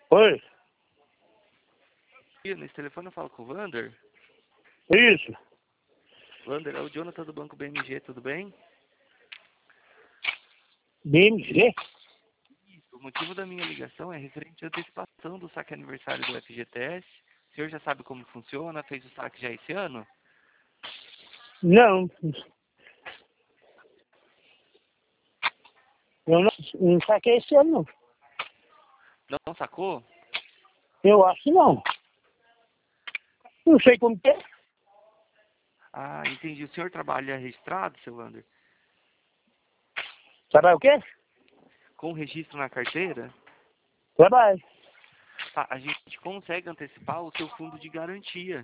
Oi, Nesse telefone eu falo com o Wander. isso. Wander, é o Jonathan do Banco BMG, tudo bem? BMG? O motivo da minha ligação é referente à antecipação do saque aniversário do FGTS. O senhor já sabe como funciona? Fez o saque já esse ano? Não. Eu não saquei esse ano, não. Não sacou? Eu acho que não. Não sei como que é. Ah, entendi. O senhor trabalha registrado, seu Wander? Trabalho o quê? Com registro na carteira? Trabalho. Tá, a gente consegue antecipar o seu fundo de garantia.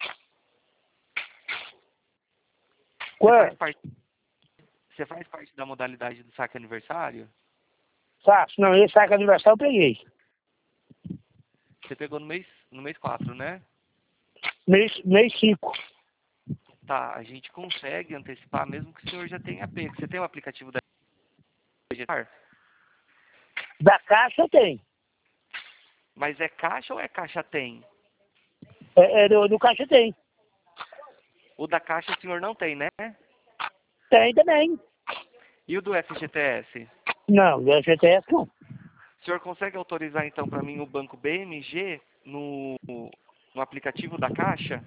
Você faz Quanto? parte, você faz parte da modalidade do saque aniversário? Faço. Não, esse saque aniversário eu peguei. Você pegou no mês 4, né? Mês 5. Tá, a gente consegue antecipar mesmo que o senhor já tenha pego. Você tem o aplicativo da Vegetar? Da Caixa tem. Mas é caixa ou é caixa tem? Do Caixa tem. O da caixa o senhor não tem, né? Tem também. E o do FGTS? Não, do FGTS não. O senhor consegue autorizar então para mim o banco BMG no aplicativo da caixa?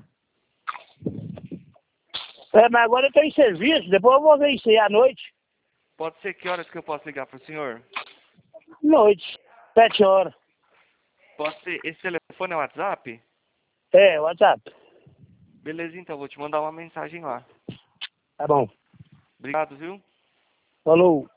Mas agora eu estou em serviço, depois eu vou vencer à noite. Pode ser, que horas que eu posso ligar para o senhor? Noite. 7 horas. Pode ser, esse telefone é o WhatsApp? WhatsApp. Beleza, então, vou te mandar uma mensagem lá. Tá bom. Obrigado, viu? Falou.